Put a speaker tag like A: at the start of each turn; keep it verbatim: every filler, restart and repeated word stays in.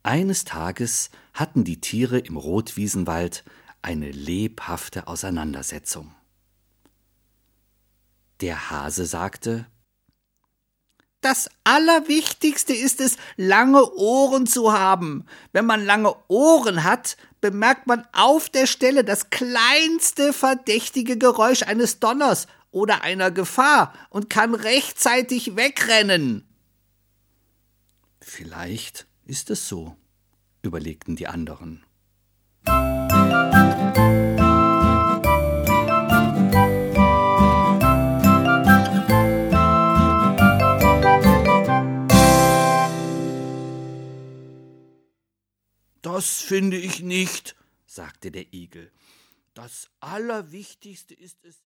A: Eines Tages hatten die Tiere im Rotwiesenwald eine lebhafte Auseinandersetzung. Der Hase sagte: »Das Allerwichtigste ist es, lange Ohren zu haben. Wenn man lange Ohren hat, bemerkt man auf der Stelle das kleinste verdächtige Geräusch eines Donners oder einer Gefahr und kann rechtzeitig wegrennen.« »Vielleicht ist es so«, überlegten die anderen. »Das finde ich nicht«, sagte der Igel. »Das Allerwichtigste ist es...«